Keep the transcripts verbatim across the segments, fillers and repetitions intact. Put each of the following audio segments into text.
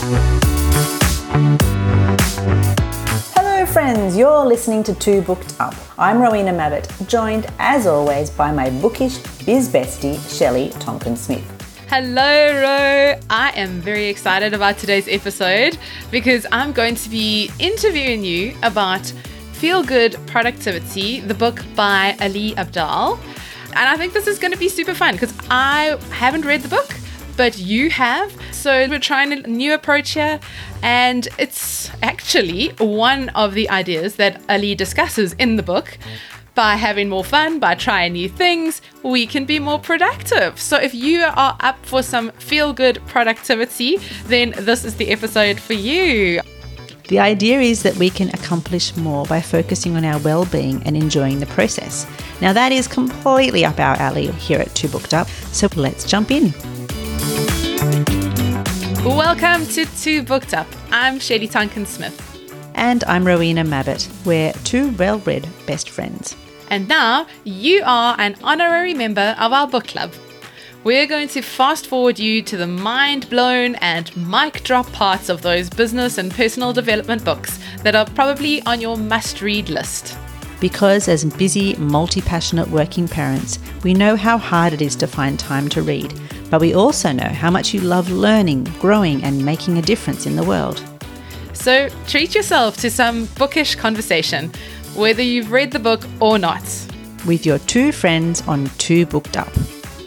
Hello friends, you're listening to Two Booked Up. I'm Rowena Mabbott, joined as always by my bookish biz bestie, Shelley Tonkin-Smith. Hello, Ro. I am very excited about today's episode because I'm going to be interviewing you about Feel Good Productivity, the book by Ali Abdaal. And I think this is going to be super fun because I haven't read the book, but you have. So we're trying a new approach here. And it's actually one of the ideas that Ali discusses in the book. By having more fun, by trying new things, we can be more productive. So if you are up for some feel-good productivity, then this is the episode for you. The idea is that we can accomplish more by focusing on our well-being and enjoying the process. Now that is completely up our alley here at Two Booked Up, so let's jump in. Welcome to Two Booked Up. I'm Shelley Tonkin-Smith. And I'm Rowena Mabbott. We're two well-read best friends. And now you are an honorary member of our book club. We're going to fast forward you to the mind-blown and mic-drop parts of those business and personal development books that are probably on your must-read list. Because as busy, multi-passionate working parents, we know how hard it is to find time to read, but we also know how much you love learning, growing, and making a difference in the world. So treat yourself to some bookish conversation, whether you've read the book or not. With your two friends on Two Booked Up.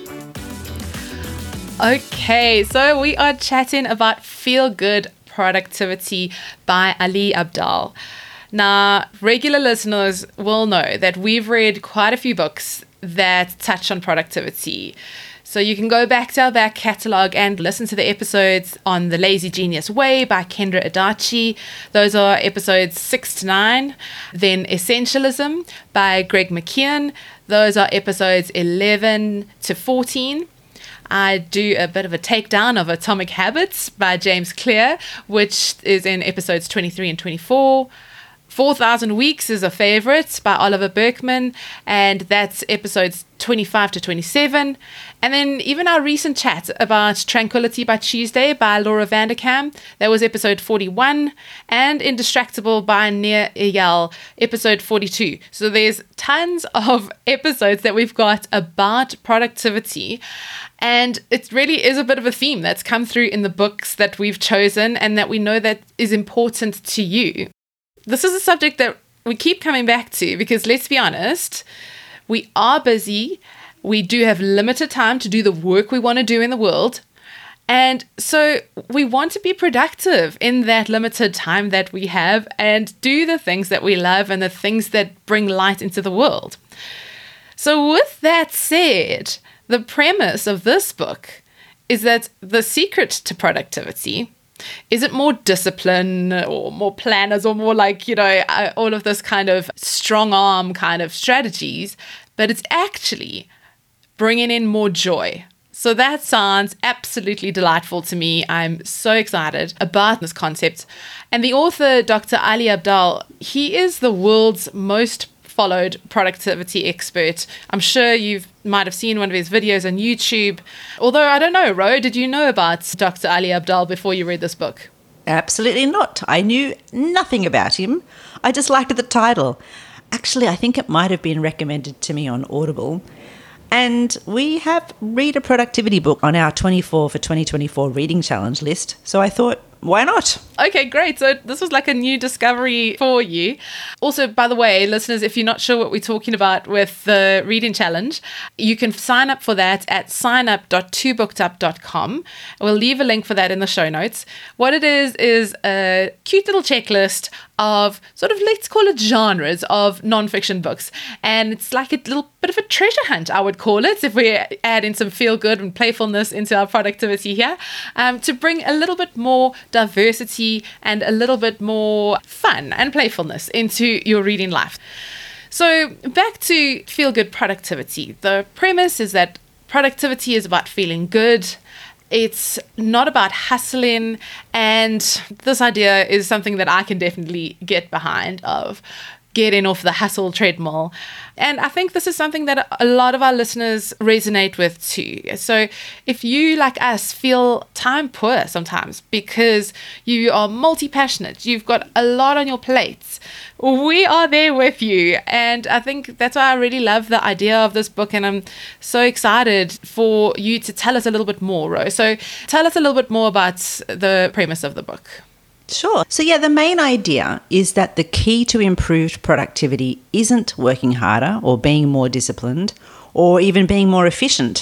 Okay, so we are chatting about Feel Good Productivity by Ali Abdaal. Now, regular listeners will know that we've read quite a few books that touch on productivity. So you can go back to our back catalogue and listen to the episodes on The Lazy Genius Way by Kendra Adachi. Those are episodes six to nine. Then Essentialism by Greg McKeown. Those are episodes eleven to fourteen. I do a bit of a takedown of Atomic Habits by James Clear, which is in episodes twenty-three and twenty-four. four thousand Weeks is a favorite by Oliver Berkman, and that's episodes twenty-five to twenty-seven. And then even our recent chat about Tranquility by Tuesday by Laura Vanderkam, that was episode forty-one, and Indistractable by Nir Eyal, episode forty-two. So there's tons of episodes that we've got about productivity, and it really is a bit of a theme that's come through in the books that we've chosen and that we know that is important to you. This is a subject that we keep coming back to because, let's be honest, we are busy. We do have limited time to do the work we want to do in the world. And so we want to be productive in that limited time that we have and do the things that we love and the things that bring light into the world. So with that said, the premise of this book is that the secret to productivity isn't more discipline or more planners or more like, you know, uh, all of this kind of strong arm kind of strategies, but it's actually bringing in more joy. So that sounds absolutely delightful to me. I'm so excited about this concept. And the author, Doctor Ali Abdaal, he is the world's most followed productivity expert. I'm sure you might have seen one of his videos on YouTube. Although, I don't know, Ro, did you know about Doctor Ali Abdaal before you read this book? Absolutely not. I knew nothing about him. I just liked the title. Actually, I think it might have been recommended to me on Audible. And we have Read a Productivity book on our twenty-four for twenty twenty-four reading challenge list. So I thought, why not? Okay, great. So this was like a new discovery for you. Also, by the way, listeners, if you're not sure what we're talking about with the reading challenge, you can sign up for that at sign up dot two booked up dot com. We'll leave a link for that in the show notes. What it is, is a cute little checklist of sort of, let's call it genres of nonfiction books. And it's like a little bit of a treasure hunt, I would call it, if we add in some feel good and playfulness into our productivity here, um, to bring a little bit more diversity and a little bit more fun and playfulness into your reading life. So back to Feel Good Productivity. The premise is that productivity is about feeling good. It's not about hustling, and this idea is something that I can definitely get behind of. getting off the hustle treadmill. And I think this is something that a lot of our listeners resonate with too. So if you, like us, feel time poor sometimes because you are multi-passionate, you've got a lot on your plates, we are there with you. And I think that's why I really love the idea of this book, and I'm so excited for you to tell us a little bit more, Ro. So tell us a little bit more about the premise of the book. Sure. So, yeah, the main idea is that the key to improved productivity isn't working harder or being more disciplined or even being more efficient.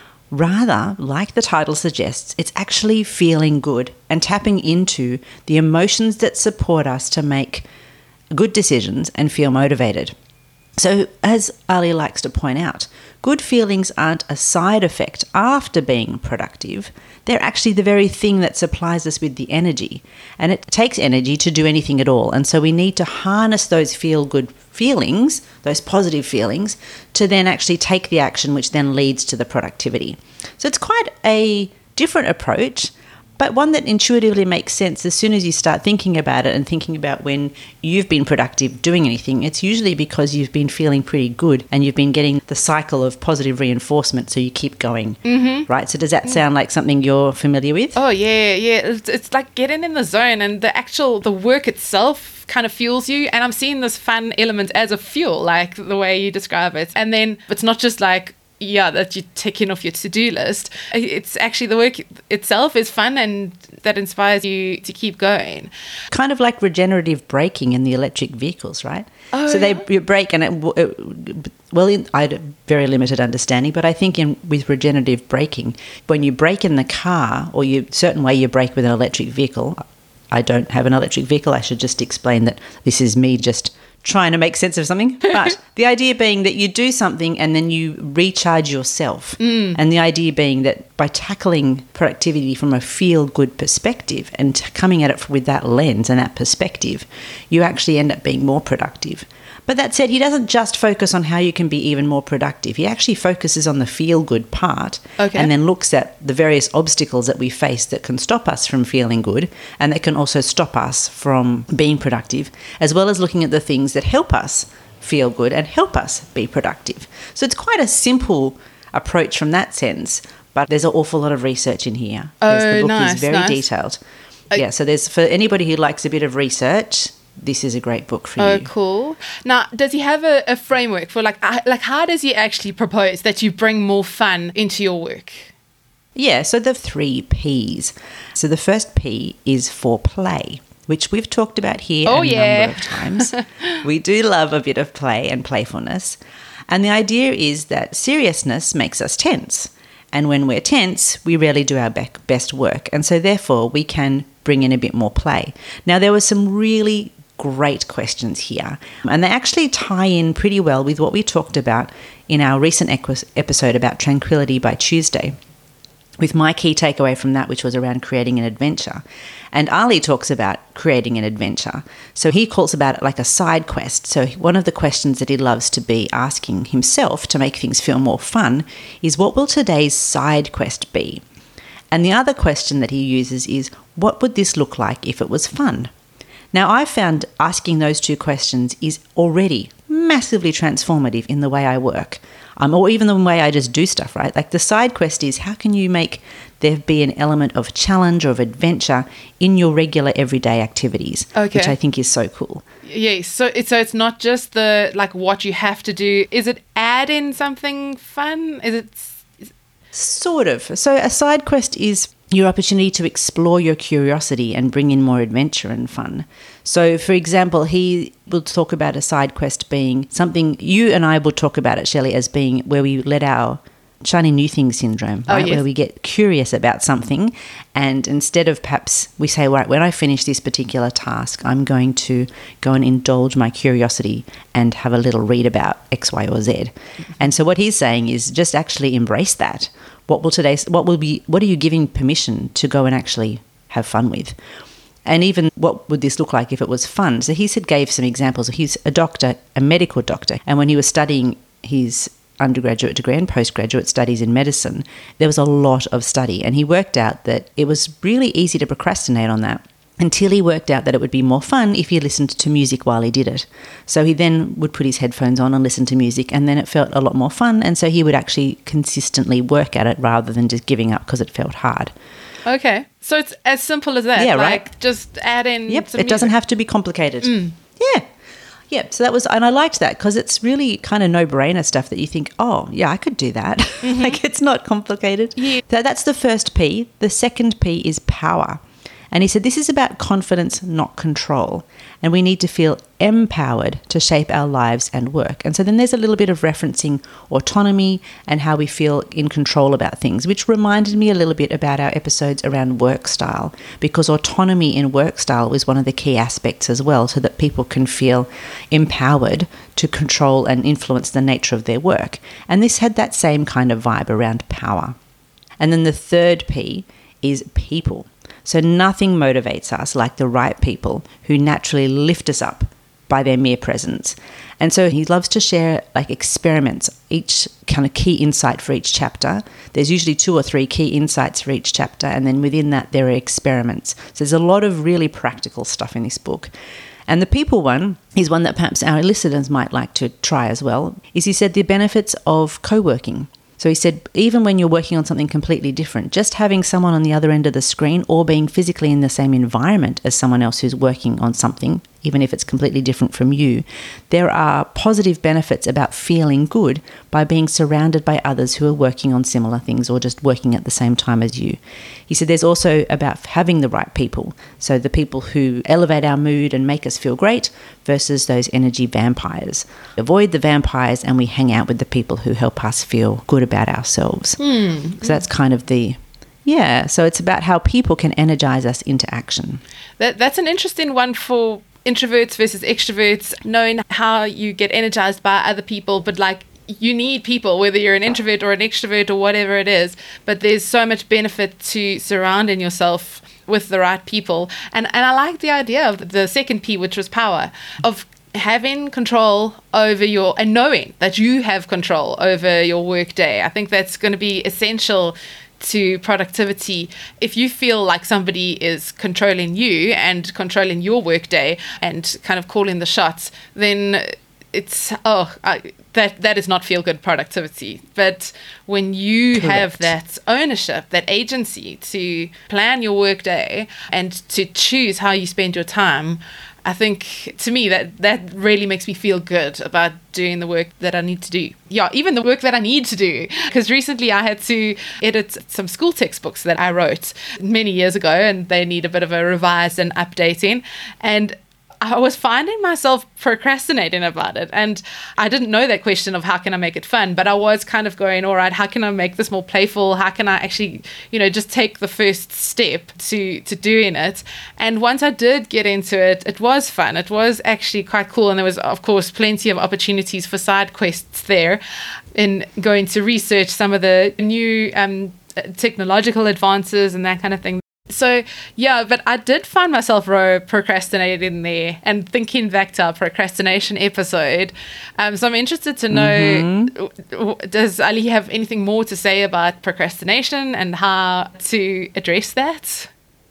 Rather, like the title suggests, it's actually feeling good and tapping into the emotions that support us to make good decisions and feel motivated. So, as Ali likes to point out, good feelings aren't a side effect after being productive. They're actually the very thing that supplies us with the energy. And it takes energy to do anything at all. And so we need to harness those feel-good feelings, those positive feelings, to then actually take the action which then leads to the productivity. So it's quite a different approach, but one that intuitively makes sense as soon as you start thinking about it and thinking about when you've been productive doing anything. It's usually because you've been feeling pretty good and you've been getting the cycle of positive reinforcement, so you keep going, mm-hmm. right? So does that sound like something you're familiar with? Oh, yeah, yeah. It's, it's like getting in the zone, and the actual, the work itself kind of fuels you. And I'm seeing this fun element as a fuel, like the way you describe it. And then it's not just like, yeah, that you're ticking off your to-do list. It's actually the work itself is fun and that inspires you to keep going. Kind of like regenerative braking in the electric vehicles, right? Oh, so yeah. they you brake and, it, it, well, in, I had a very limited understanding, but I think in with regenerative braking, when you brake in the car or you certain way you brake with an electric vehicle, I don't have an electric vehicle. I should just explain that this is me just trying to make sense of something. But the idea being that you do something and then you recharge yourself. Mm. And the idea being that by tackling productivity from a feel-good perspective and coming at it with that lens and that perspective, you actually end up being more productive. But that said, he doesn't just focus on how you can be even more productive. He actually focuses on the feel-good part, okay. and then looks at the various obstacles that we face that can stop us from feeling good and that can also stop us from being productive, as well as looking at the things that help us feel good and help us be productive. So it's quite a simple approach from that sense, but there's an awful lot of research in here. Oh, the book nice, is very nice. detailed. Uh, yeah, so there's for anybody who likes a bit of research, this is a great book for oh, you. Oh, cool. Now, does he have a, a framework for like, uh, like how does he actually propose that you bring more fun into your work? Yeah, so the three P's. So the first P is for play, which we've talked about here oh, a yeah. number of times. We do love a bit of play and playfulness. And the idea is that seriousness makes us tense. And when we're tense, we rarely do our be- best work. And so therefore, we can bring in a bit more play. Now, there were some really great questions here, and they actually tie in pretty well with what we talked about in our recent equ- episode about Tranquility by Tuesday, with my key takeaway from that, which was around creating an adventure. And Ali talks about creating an adventure. So he calls about it like a side quest. So one of the questions that he loves to be asking himself to make things feel more fun is, what will today's side quest be? And the other question that he uses is, what would this look like if it was fun? Now, I found asking those two questions is already massively transformative in the way I work, um, or even the way I just do stuff, right? Like the side quest is, how can you make there be an element of challenge or of adventure in your regular everyday activities, okay. which I think is so cool. Yes, so it's, so it's not just the, like, what you have to do. Is it add in something fun? Is it... Is... Sort of. So a side quest is your opportunity to explore your curiosity and bring in more adventure and fun. So, for example, he will talk about a side quest being something, you and I will talk about it, Shelley, as being where we let our shiny new thing syndrome, right? Oh, yes. Where we get curious about something, and instead of perhaps we say, right, when I finish this particular task, I'm going to go and indulge my curiosity and have a little read about X, Y, or Z. Mm-hmm. And so what he's saying is just actually embrace that. What will today's, what will be, what are you giving permission to go and actually have fun with? And even what would this look like if it was fun? So he said, gave some examples. He's a doctor, a medical doctor. And when he was studying his undergraduate degree and postgraduate studies in medicine, there was a lot of study. And he worked out that it was really easy to procrastinate on that. until he worked out that it would be more fun if he listened to music while he did it. So he then would put his headphones on and listen to music, and then it felt a lot more fun, and so he would actually consistently work at it rather than just giving up because it felt hard. Okay. So it's as simple as that. Yeah, like, right. Just add in Yep, some it doesn't music. have to be complicated. Mm. Yeah. Yep, so that was, and I liked that because it's really kind of no-brainer stuff that you think, oh, yeah, I could do that. Mm-hmm. Like, it's not complicated. Yeah. So that's the first P. The second P is power. And he said this is about confidence, not control. And we need to feel empowered to shape our lives and work. And so then there's a little bit of referencing autonomy and how we feel in control about things, which reminded me a little bit about our episodes around work style, because autonomy in work style was one of the key aspects as well, so that people can feel empowered to control and influence the nature of their work. And this had that same kind of vibe around power. And then the third P is people. So nothing motivates us like the right people who naturally lift us up by their mere presence. And so he loves to share like experiments, each kind of key insight for each chapter. There's usually two or three key insights for each chapter, and then within that there are experiments. So there's a lot of really practical stuff in this book. And the people one is one that perhaps our listeners might like to try as well, is he said the benefits of co-working. So he said, even when you're working on something completely different, just having someone on the other end of the screen or being physically in the same environment as someone else who's working on something, even if it's completely different from you, there are positive benefits about feeling good by being surrounded by others who are working on similar things or just working at the same time as you. He said there's also about having the right people, so the people who elevate our mood and make us feel great versus those energy vampires. Avoid the vampires and we hang out with the people who help us feel good about ourselves. Hmm. So that's kind of the... Yeah, so it's about how people can energize us into action. That That's an interesting one for introverts versus extroverts, knowing how you get energized by other people, but like you need people, whether you're an introvert or an extrovert or whatever it is, but there's so much benefit to surrounding yourself with the right people. And and I like the idea of the second P, which was power, of having control over your, and knowing that you have control over your work day. I think that's going to be essential to productivity. If you feel like somebody is controlling you and controlling your workday and kind of calling the shots, then it's oh I, that that is not feel good productivity. But when you Correct. have that ownership, that agency to plan your workday and to choose how you spend your time, I think to me that that really makes me feel good about doing the work that I need to do. Yeah, even the work that I need to do. Because recently I had to edit some school textbooks that I wrote many years ago, and they need a bit of a revise and updating. And I was finding myself procrastinating about it. And I didn't know that question of how can I make it fun, but I was kind of going, all right, how can I make this more playful? How can I actually, you know, just take the first step to, to doing it? And once I did get into it, it was fun. It was actually quite cool. And there was, of course, plenty of opportunities for side quests there in going to research some of the new um, technological advances and that kind of thing. So, yeah, but I did find myself Ro, procrastinating there and thinking back to our procrastination episode. Um, so I'm interested to know, mm-hmm. does Ali have anything more to say about procrastination and how to address that?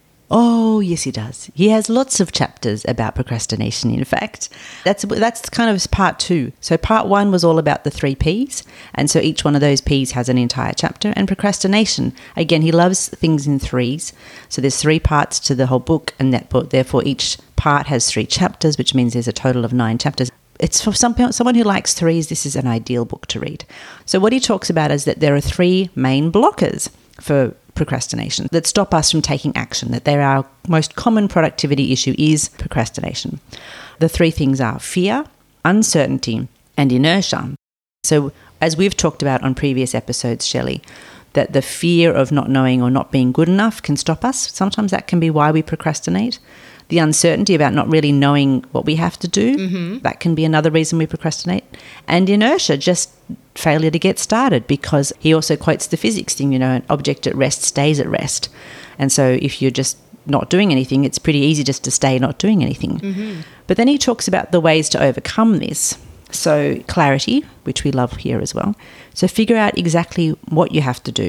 Oh, yes, he does. He has lots of chapters about procrastination, in fact. That's that's kind of part two. So part one was all about the three Ps, and so each one of those Ps has an entire chapter. And procrastination, again, he loves things in threes. So there's three parts to the whole book, and that book, therefore each part has three chapters, which means there's a total of nine chapters. It's for some, someone who likes threes, this is an ideal book to read. So what he talks about is that there are three main blockers for procrastination that stop us from taking action, that they're our most common productivity issue is procrastination. The three things are fear, uncertainty, and inertia. So as we've talked about on previous episodes, Shelley, that the fear of not knowing or not being good enough can stop us. Sometimes that can be why we procrastinate. The uncertainty about not really knowing what we have to do, mm-hmm. that can be another reason we procrastinate. And inertia, just failure to get started, because he also quotes the physics thing, you know, an object at rest stays at rest. And so if you're just not doing anything, it's pretty easy just to stay not doing anything. Mm-hmm. But then he talks about the ways to overcome this. So clarity, which we love here as well. So figure out exactly what you have to do,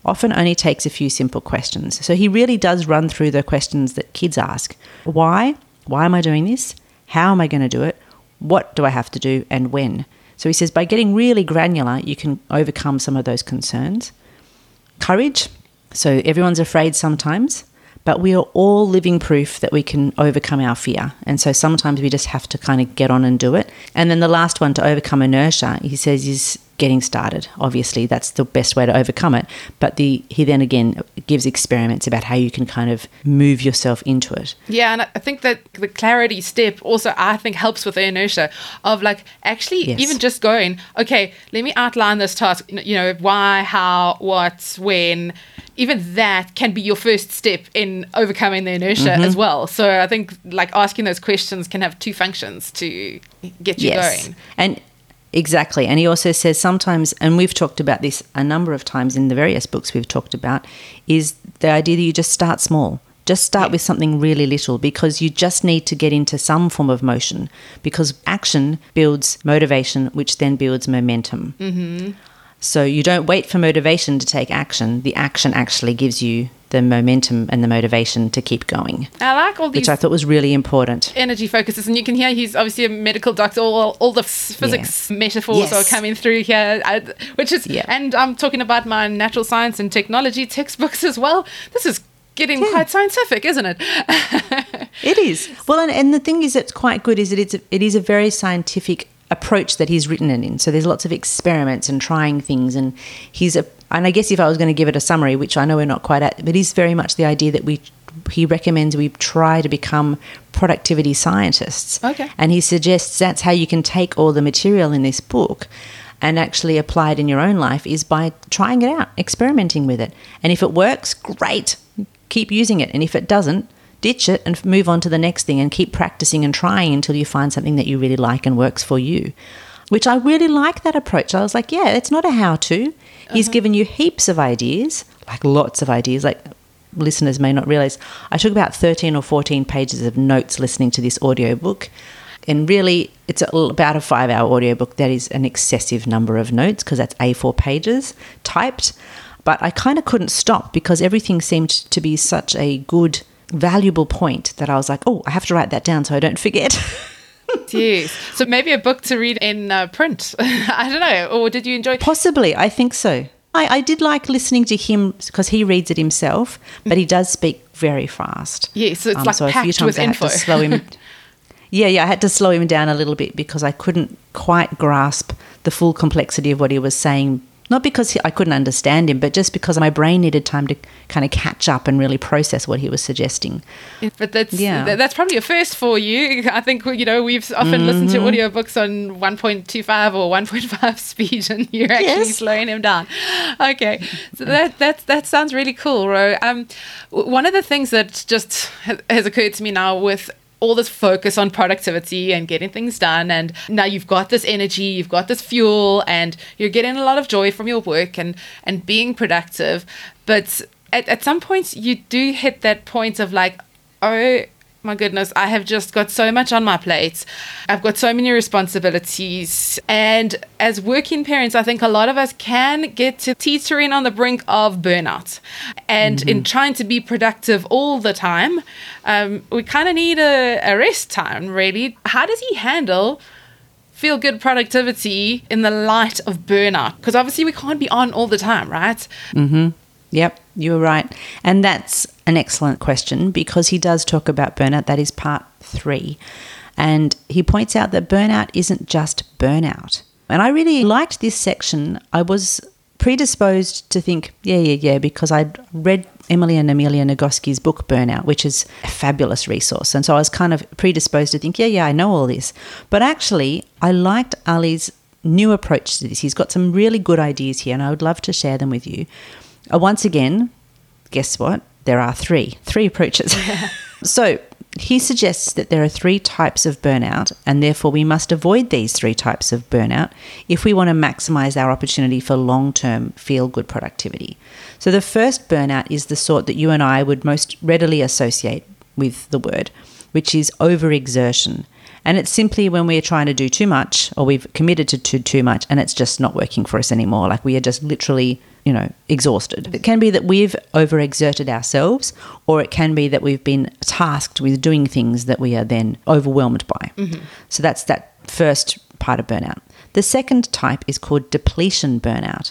often only takes a few simple questions. So he really does run through the questions that kids ask. Why? Why am I doing this? How am I going to do it? What do I have to do and when? So he says by getting really granular, you can overcome some of those concerns. Courage. So everyone's afraid sometimes, but we are all living proof that we can overcome our fear. And so sometimes we just have to kind of get on and do it. And then the last one, to overcome inertia, he says is getting started. Obviously, that's the best way to overcome it. But the he then again gives experiments about how you can kind of move yourself into it. Yeah, and I think that the clarity step also, I think, helps with the inertia of like actually Yes. even just going, okay, let me outline this task, you know, why, how, what, when. Even that can be your first step in overcoming the inertia Mm-hmm. as well. So I think like asking those questions can have two functions to get you Yes. going. And exactly. And he also says sometimes, and we've talked about this a number of times in the various books we've talked about, is the idea that you just start small. Just start Yeah. with something really little, because you just need to get into some form of motion, because action builds motivation, which then builds momentum. Mm-hmm. So you don't wait for motivation to take action. The action actually gives you the momentum and the motivation to keep going, I like all these which I thought was really important. energy focuses, and you can hear he's obviously a medical doctor. All, all the physics metaphors Yes. are coming through here, I, which is, Yeah. and I'm talking about my natural science and technology textbooks as well. This is getting Yeah. quite scientific, isn't it? It is. Well, and, and the thing is that's quite good is that it's a, it is a very scientific approach that he's written it in. So there's lots of experiments and trying things, and he's a and I guess if I was going to give it a summary, which I know we're not quite at, but is very much the idea that we he recommends we try to become productivity scientists. Okay. And he suggests that's how you can take all the material in this book and actually apply it in your own life, is by trying it out, experimenting with it. And if it works, great, keep using it. And if it doesn't, ditch it and move on to the next thing, and keep practicing and trying until you find something that you really like and works for you, which I really like that approach. I was like, yeah, it's not a how-to. He's given you heaps of ideas, like lots of ideas. Like listeners may not realize, I took about thirteen or fourteen pages of notes listening to this audiobook. And really, it's a, about a five-hour audiobook. That is an excessive number of notes, because that's A four pages typed. But I kind of couldn't stop, because everything seemed to be such a good, valuable point that I was like, oh, I have to write that down so I don't forget. Yes. So maybe a book to read in uh, print. I don't know. Or did you enjoy? Possibly, I think so. I, I did like listening to him, because he reads it himself, but he does speak very fast. Yes, so it's Um, like so a few packed times with I had info. to slow him. Yeah, yeah, I had to slow him down a little bit, because I couldn't quite grasp the full complexity of what he was saying. Not because he, I couldn't understand him, but just because my brain needed time to kind of catch up and really process what he was suggesting. But that's Yeah. th- that's probably a first for you. I think, you know, we've often listened to audiobooks on one point two five or one point five speed, and you're actually Yes. slowing him down. Okay. So that that that sounds really cool, Ro. Um, w- one of the things that just ha- has occurred to me now with all this focus on productivity and getting things done, and now you've got this energy, you've got this fuel, and you're getting a lot of joy from your work and and being productive, but at, at some points you do hit that point of like, oh my goodness, I have just got so much on my plate. I've got so many responsibilities. And as working parents, I think a lot of us can get to teetering on the brink of burnout. And mm-hmm. in trying to be productive all the time, um, we kind of need a, a rest time, really. How does he handle feel good productivity in the light of burnout? Because obviously we can't be on all the time, right? Mm-hmm. Yep, you were right. And that's an excellent question, because he does talk about burnout. That is part three. And he points out that burnout isn't just burnout. And I really liked this section. I was predisposed to think, yeah, yeah, yeah, because I'd read Emily and Amelia Nagoski's book, Burnout, which is a fabulous resource. And so I was kind of predisposed to think, yeah, yeah, I know all this. But actually, I liked Ali's new approach to this. He's got some really good ideas here, and I would love to share them with you. Uh, once again, guess what? There are three, three approaches. So he suggests that there are three types of burnout, and therefore we must avoid these three types of burnout if we want to maximize our opportunity for long-term feel-good productivity. So the first burnout is the sort that you and I would most readily associate with the word, which is overexertion. And it's simply when we're trying to do too much, or we've committed to, to too much, and it's just not working for us anymore. Like we are just literally you know, exhausted. It can be that we've overexerted ourselves, or it can be that we've been tasked with doing things that we are then overwhelmed by. Mm-hmm. So that's that first part of burnout. The second type is called depletion burnout.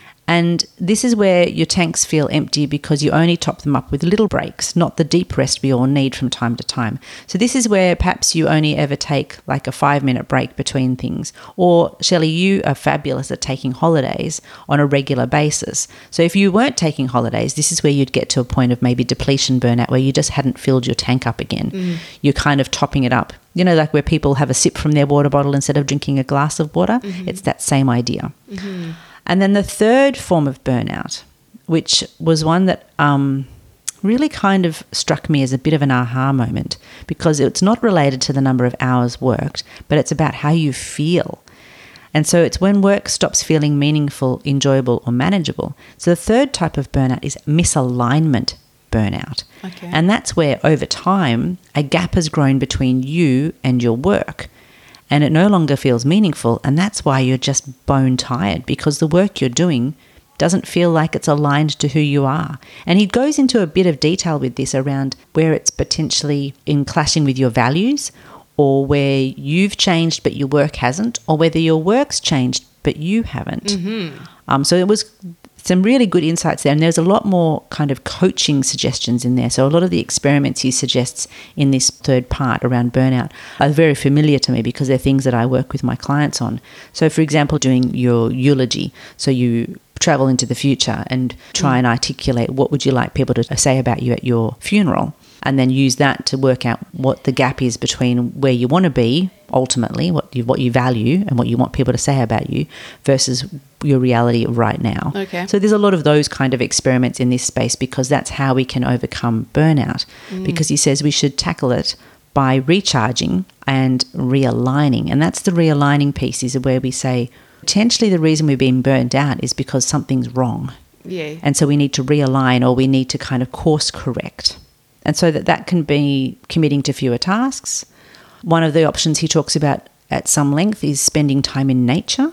And this is where your tanks feel empty because you only top them up with little breaks, not the deep rest we all need from time to time. So this is where perhaps you only ever take like a five minute break between things. Or Shelley, you are fabulous at taking holidays on a regular basis. So if you weren't taking holidays, this is where you'd get to a point of maybe depletion burnout where you just hadn't filled your tank up again. Mm. You're kind of topping it up. You know, like where people have a sip from their water bottle instead of drinking a glass of water. Mm-hmm. It's that same idea. Mm-hmm. And then the third form of burnout, which was one that um, really kind of struck me as a bit of an aha moment, because it's not related to the number of hours worked, but it's about how you feel. And so it's when work stops feeling meaningful, enjoyable, or manageable. So the third type of burnout is misalignment burnout. Okay. And that's where over time a gap has grown between you and your work. And it no longer feels meaningful, and that's why you're just bone tired, because the work you're doing doesn't feel like it's aligned to who you are. And he goes into a bit of detail with this around where it's potentially in clashing with your values, or where you've changed but your work hasn't, or whether your work's changed but you haven't. Mm-hmm. Um, so it was some really good insights there, and there's a lot more kind of coaching suggestions in there. So a lot of the experiments he suggests in this third part around burnout are very familiar to me because they're things that I work with my clients on. So for example, doing your eulogy, so you travel into the future and try and articulate what would you like people to say about you at your funeral, and then use that to work out what the gap is between where you want to be ultimately, what you what you value and what you want people to say about you, versus your reality right now. Okay. So there's a lot of those kind of experiments in this space, because that's how we can overcome burnout. Mm. Because he says we should tackle it by recharging and realigning. And that's the realigning piece, is where we say potentially the reason we're being burnt out is because something's wrong. Yeah. And so we need to realign, or we need to kind of course correct. And so that that can be committing to fewer tasks. One of the options he talks about at some length is spending time in nature.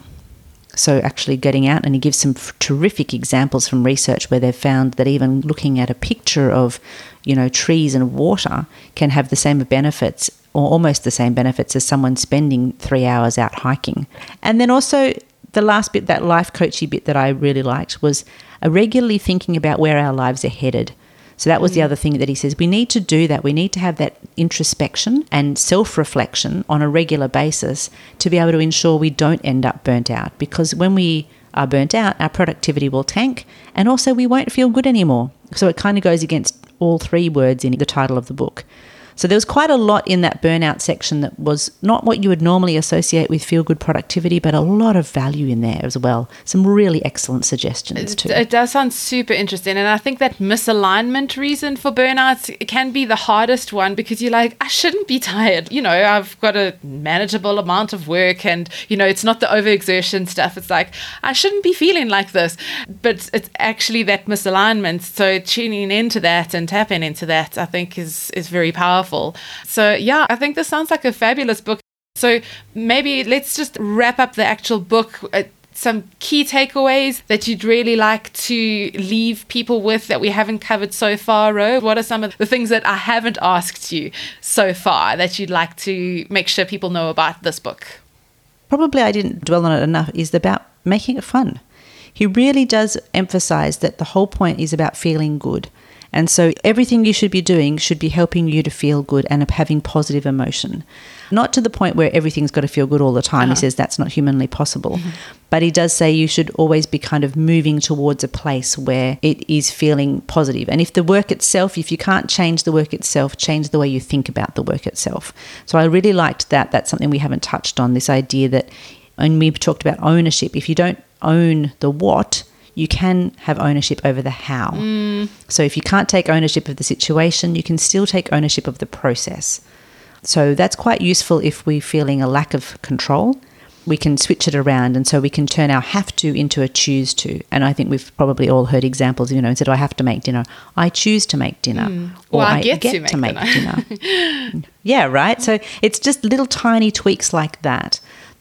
So actually getting out, and he gives some f- terrific examples from research where they've found that even looking at a picture of, you know, trees and water can have the same benefits, or almost the same benefits, as someone spending three hours out hiking. And then also the last bit, that life coachy bit that I really liked, was uh, regularly thinking about where our lives are headed. So that was the other thing that he says. We need to do that. We need to have that introspection and self-reflection on a regular basis to be able to ensure we don't end up burnt out. Because when we are burnt out, our productivity will tank, and also we won't feel good anymore. So it kind of goes against all three words in the title of the book. So there was quite a lot in that burnout section that was not what you would normally associate with feel-good productivity, but a lot of value in there as well. Some really excellent suggestions too. It does sound super interesting. And I think that misalignment reason for burnouts can be the hardest one, because you're like, I shouldn't be tired. You know, I've got a manageable amount of work, and, you know, it's not the overexertion stuff. It's like, I shouldn't be feeling like this. But it's actually that misalignment. So tuning into that and tapping into that, I think is, is very powerful. So yeah, I think this sounds like a fabulous book. So maybe let's just wrap up the actual book. Uh, some key takeaways that you'd really like to leave people with that we haven't covered so far, Ro? What are some of the things that I haven't asked you so far that you'd like to make sure people know about this book? Probably I didn't dwell on it enough, is about making it fun. He really does emphasize that the whole point is about feeling good. And so everything you should be doing should be helping you to feel good and having positive emotion. Not to the point where everything's got to feel good all the time. Uh-huh. He says that's not humanly possible. Mm-hmm. But he does say you should always be kind of moving towards a place where it is feeling positive. And if the work itself, if you can't change the work itself, change the way you think about the work itself. So I really liked that. That's something we haven't touched on, this idea that, and we've talked about ownership. If you don't own the what, you can have ownership over the how. Mm. So if you can't take ownership of the situation, you can still take ownership of the process. So that's quite useful if we're feeling a lack of control. We can switch it around, and so we can turn our have to into a choose to. And I think we've probably all heard examples, you know, instead of I have to make dinner, I choose to make dinner. Mm. Or well, I, I get, get to make, to make dinner. dinner. Yeah, right? So it's just little tiny tweaks like that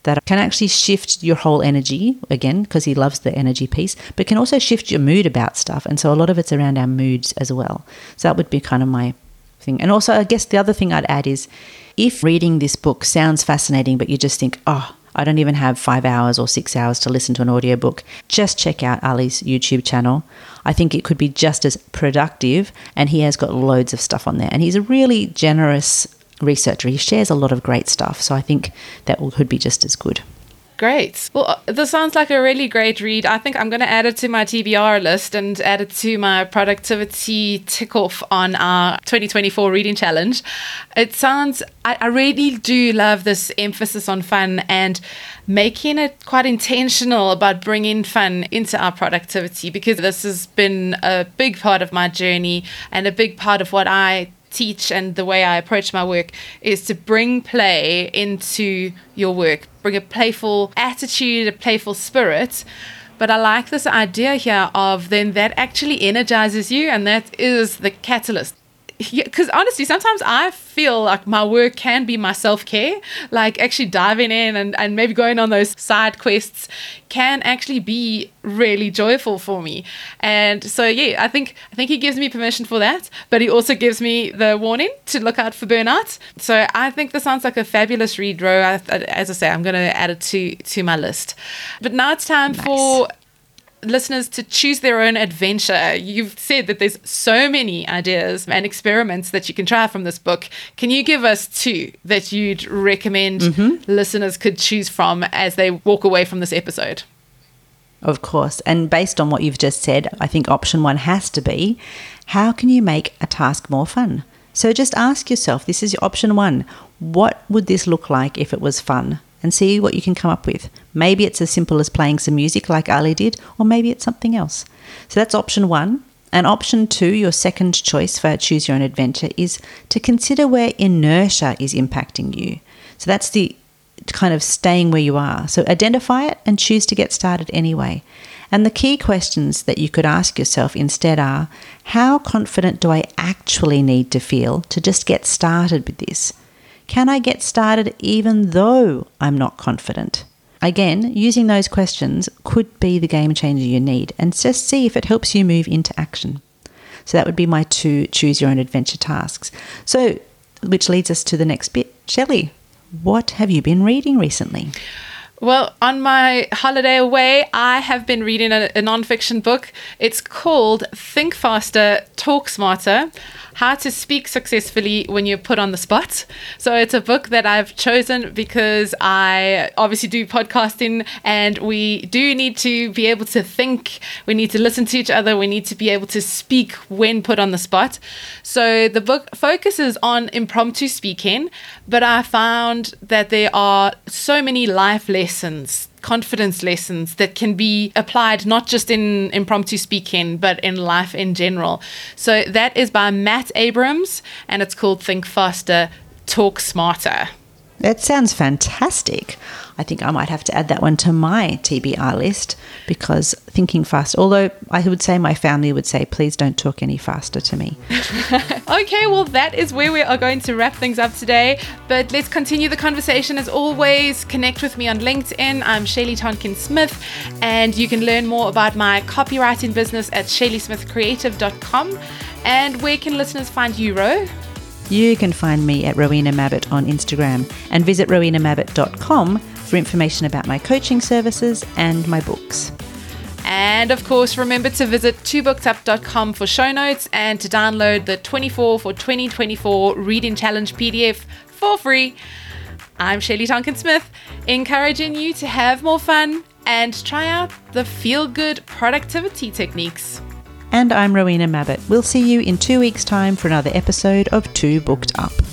that can actually shift your whole energy, again, because he loves the energy piece, but can also shift your mood about stuff. And so a lot of it's around our moods as well. So that would be kind of my thing. And also, I guess the other thing I'd add is if reading this book sounds fascinating, but you just think, oh, I don't even have five hours or six hours to listen to an audiobook, just check out Ali's YouTube channel. I think it could be just as productive, and he has got loads of stuff on there. And he's a really generous researcher. He shares a lot of great stuff. So I think that could be just as good. Great. Well, this sounds like a really great read. I think I'm going to add it to my T B R list and add it to my productivity tick off on our twenty twenty-four reading challenge. It sounds, I, I really do love this emphasis on fun and making it quite intentional about bringing fun into our productivity, because this has been a big part of my journey and a big part of what I teach and the way I approach my work is to bring play into your work, bring a playful attitude, a playful spirit. But I like this idea here of then that actually energizes you, and that is the catalyst. Because yeah, honestly, sometimes I feel like my work can be my self-care, like actually diving in and, and maybe going on those side quests can actually be really joyful for me. And so, yeah, I think I think he gives me permission for that, but he also gives me the warning to look out for burnout. So I think this sounds like a fabulous read, Ro. I, as I say, I'm going to add it to, to my list. But now it's time nice. for listeners to choose their own adventure. You've said that there's so many ideas and experiments that you can try from this book. Can you give us two that you'd recommend mm-hmm. listeners could choose from as they walk away from this episode? Of course. And based on what you've just said, I think option one has to be, how can you make a task more fun? So just ask yourself, this is your option one. What would this look like if it was fun? And see what you can come up with. Maybe it's as simple as playing some music like Ali did, or maybe it's something else. So that's option one. And option two, your second choice for Choose Your Own Adventure, is to consider where inertia is impacting you. So that's the kind of staying where you are. So identify it and choose to get started anyway. And the key questions that you could ask yourself instead are, how confident do I actually need to feel to just get started with this? Can I get started even though I'm not confident? Again, using those questions could be the game changer you need, and just see if it helps you move into action. So that would be my two Choose Your Own Adventure tasks. So, which leads us to the next bit. Shelley, what have you been reading recently? Well, on my holiday away, I have been reading a, a non-fiction book. It's called Think Faster, Talk Smarter, How to Speak Successfully When You're Put on the Spot. So it's a book that I've chosen because I obviously do podcasting, and we do need to be able to think. We need to listen to each other. We need to be able to speak when put on the spot. So the book focuses on impromptu speaking, but I found that there are so many life lessons, confidence lessons that can be applied not just in impromptu speaking, but in life in general. So that is by Matt Abrams, and it's called Think Faster, Talk Smarter. That sounds fantastic. I think I might have to add that one to my T B R list, because thinking fast, although I would say my family would say, please don't talk any faster to me. Okay, well, that is where we are going to wrap things up today. But let's continue the conversation as always. Connect with me on LinkedIn. I'm Shelley Tonkin Smith, and you can learn more about my copywriting business at shelly smith creative dot com. And where can listeners find you, Ro? You can find me at Rowena Mabbott on Instagram, and visit rowena mabbott dot com for information about my coaching services and my books. And of course, remember to visit two booked up dot com for show notes and to download the twenty-four for twenty twenty-four Reading Challenge P D F for free. I'm Shelley Tonkin Smith, encouraging you to have more fun and try out the feel-good productivity techniques. And I'm Rowena Mabbott. We'll see you in two weeks' time for another episode of Two Booked Up.